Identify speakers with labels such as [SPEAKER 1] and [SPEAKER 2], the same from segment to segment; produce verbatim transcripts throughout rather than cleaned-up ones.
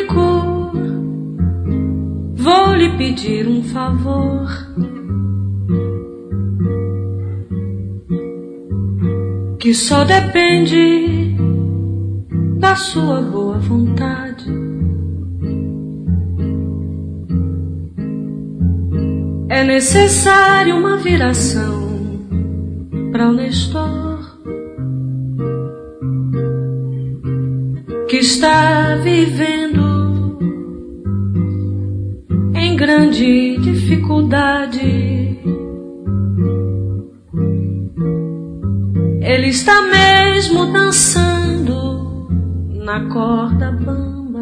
[SPEAKER 1] Nico, vou lhe pedir um favor. Que só depende da sua boa vontade. É necessário uma viração para o Nestor, que está vivendo em grande dificuldade. Ele está mesmo dançando na corda bamba.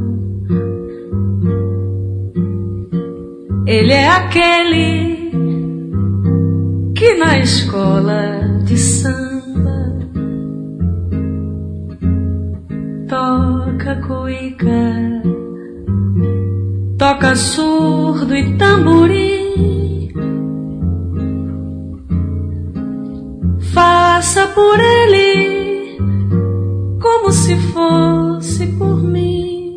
[SPEAKER 1] Ele é aquele que na escola de samba toca cuíca, toca surdo e tamborim. Faça por ele como se fosse por mim.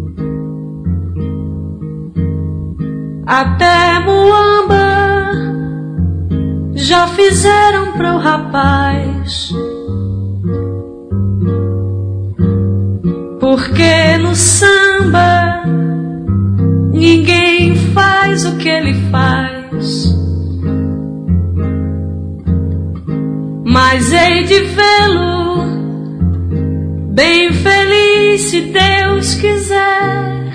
[SPEAKER 1] Até muamba já fizeram pro rapaz, porque no samba ninguém faz o que ele faz. Mas hei de vê-lo bem feliz, se Deus quiser,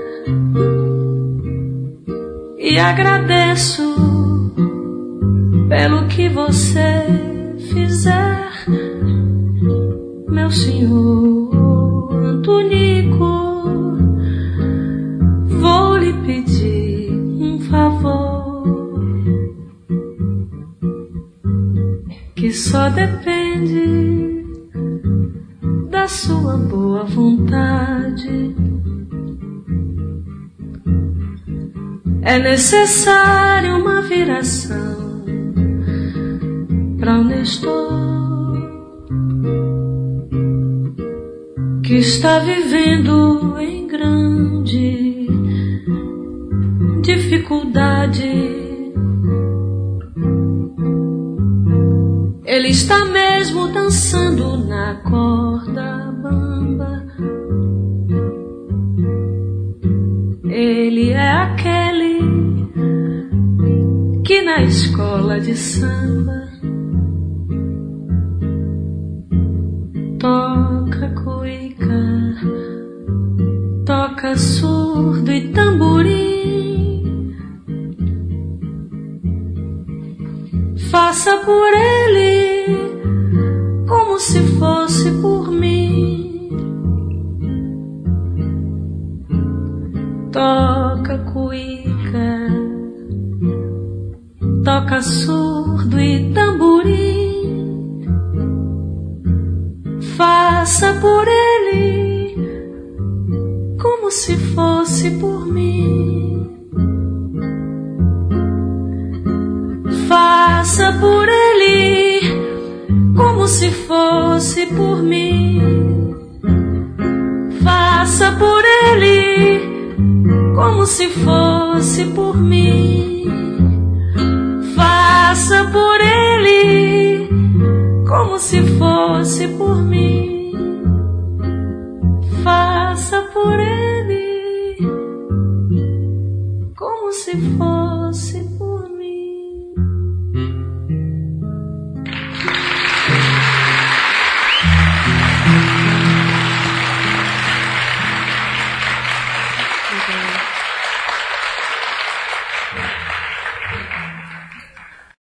[SPEAKER 1] e agradeço pelo que você fizer, meu senhor Antonico. Vou lhe pedir um favor, que só depende da sua boa vontade. É necessário uma viração para o Nestor, que está vivendo em grande dificuldade. Ele está mesmo dançando na corda bamba. Ele é aquele que na escola de samba toca cuíca, toca surdo e tamborim. Faça por ele como se fosse por mim. Toca cuíca, toca surdo e tamborim. Faça por ele como se fosse por mim. Faça por ele como se fosse por mim. Faça por ele como se fosse por mim. Faça por ele como se fosse por mim.